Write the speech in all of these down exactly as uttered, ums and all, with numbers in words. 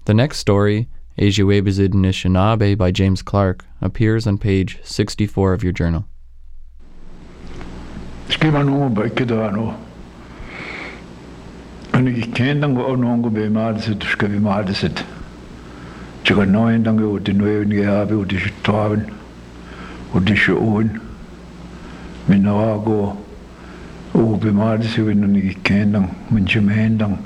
The next story, Ejiwebizid Anishinaabe by James Clark, appears on page sixty-four of your journal. Skimano Bakidano. And you can't go on go be mad to scavi mad sit. Chiganoin dango would know in the abbey would dish twin, would dish own. Minago, oh, be mad to win the candang, when you mandang.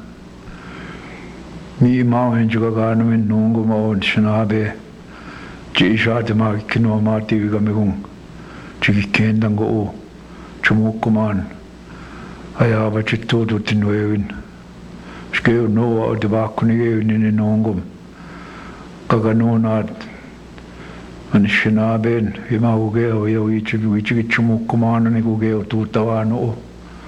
Me ma and Jugano in Nongo Mo and Shanabe, Jisha de Markino Marti Gamigum, Jiggy Kendango, Chumukuman. I have a chito to Tinwin. Scale no or the Bakuni in Nongum, Kagano not, and Shanabe, Himauge, which which Chumukuman and Gugeo to Tawano.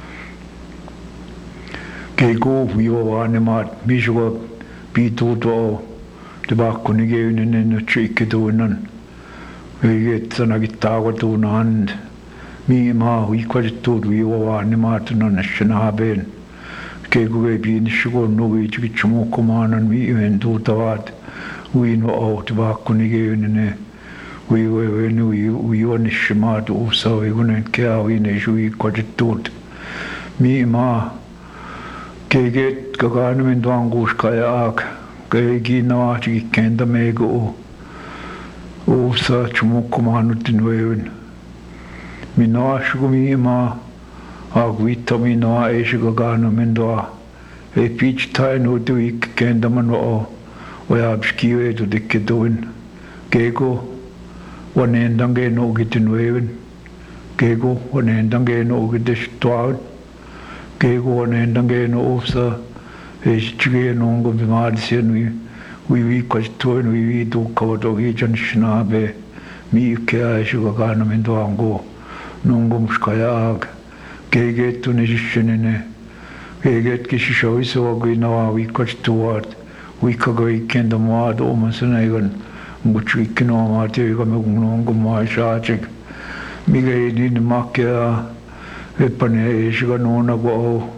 Kego, we were animat, Mishua. Pituto the Bakunigin in the trick doing. We get an agitawa to hand. Me ma, we quite told we were animatin on a shanaben. Kegu be in sugar no way to get Chumokuman and me and do that. We know out the Bakunigin in a we were when we we on the shamat also we wouldn't care in a shoe quite told. Me ma. Keget Gagano in Dwangush Kayak, Gagi Nachi Kendamego, O such Mukumanut in Wavin. Minashugumi ma, Agwita Mina Ashigagano Mendoa, a peach tie no do ik Kendamano, where Abskiwe to the Kedoin, Gego, one endange no get in Wavin, Gego, one endange no get dish twelve. Kego and Dangan officer, a chicken on go be Madison, we we quite two and we do cover to each and Shnabe, me care Sugarganum and Duango, Nongum Skayag, Keget to Nation in a Keget Kishisho is so we know we quite toward we could go weekend the Mad almost an egg, which we can all Marty Nongum Marshachik, Miguel in the Makia. Epane Shiganona go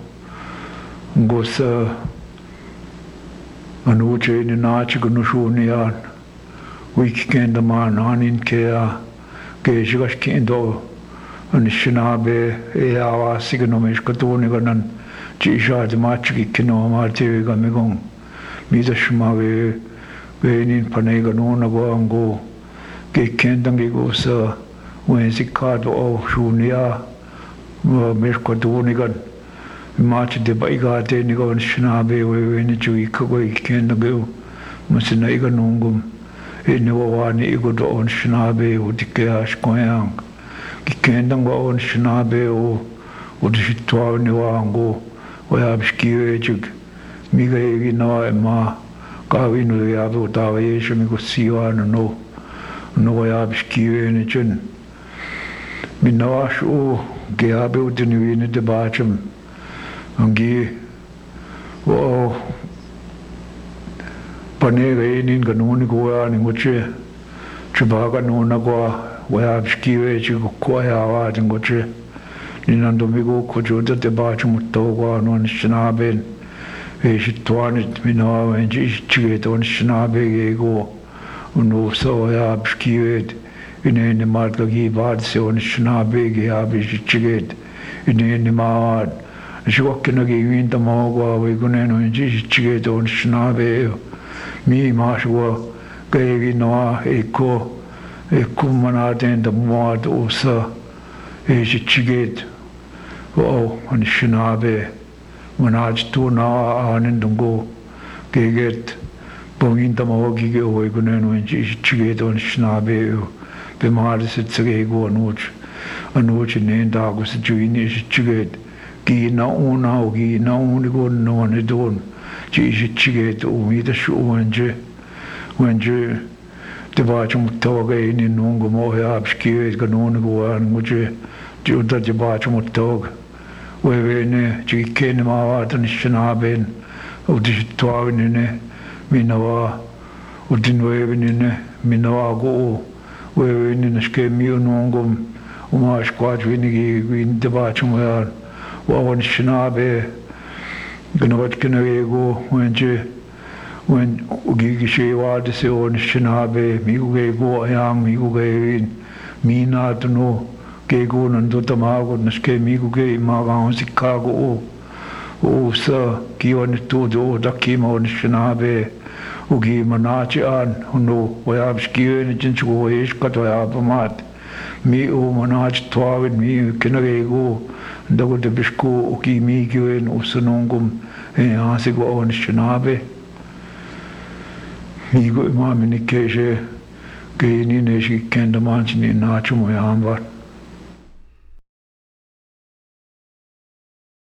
Gosa Anuche in Nachigunusunian. We can the man on in Kea, Geshigash Kendo, and Shinabe, Eawa, Siganomish Katonigan, Chisha, the Machi Kino, Marti Gamigong, Misa Shmawe, Benin Paneganona go and go, Ge Kendangi Gosa, when Zikado Shunia. Mercadonigan, March de Baigate, Nigon Shnabe, when it's week away, can go, Musinaga Nungum, in the one Igodo on Shnabe, or the Kash Koyang, Kikandango on Shnabe, or the Shitwa Niwango, where Abskiwejig, Miga no ma, Gavin, we have what our Asian go see one no, no Abskiw in a chin. Minash, oh. Gabe the new in the bottom and gay oh Panere in Ganonigo and which Chibaga no Nagua, where I've skiwed you quite hard and got you in Andomigo could you the bottom Togo on Shnaben, a shit twanit Mino and Chigate on Shnabe go, no so I have skiwed. In any Margagi bad so on Shnabe, Abish Chiget, in any Mad, Shokin again the Mogwa, we go and Chiget on Shnabe, me Mashwa, Gagi Noa, Eco, a Kumanat and the Mad Osa, a Chiget, oh, on Shnabe, when I two now on and go, Gaget, Bongin the Mogi, we go and Chiget on Shnabe. The Mars at Serego and Uch, and Uch in the Dagos, Juinish Chiget, Gi na una, Gi na only go no one at all. Gish Chiget, Umi the shoe and J. When J. The Bachum Toga in Nungo Abski, Ganon go and which Judah the Bachum Tog, where in G. Kenema and Shanaben, of the Twin in a Minoa, Udinwavin in a Minoa go. Where in the scheme you nongum, Umash quad winning in the bottom where one Shnabe, Gnot Canarego, when J. when ugi she wa de se on shinabe mi uge go yang mi uge mi na to no ke go nan do tamago nas ke mi uge ma ga Chicago o o sa ki on to do da ki mo on shinabe ugi manachi an no wa abski ne jin chu e ka to ya mat mi o manach to with mi kenare go da go de bisko ugi mi guen usunongum e asi go on shinabe mi go ma mi ne ke je ke ni ne shi kenda manchi ni na chu mo ya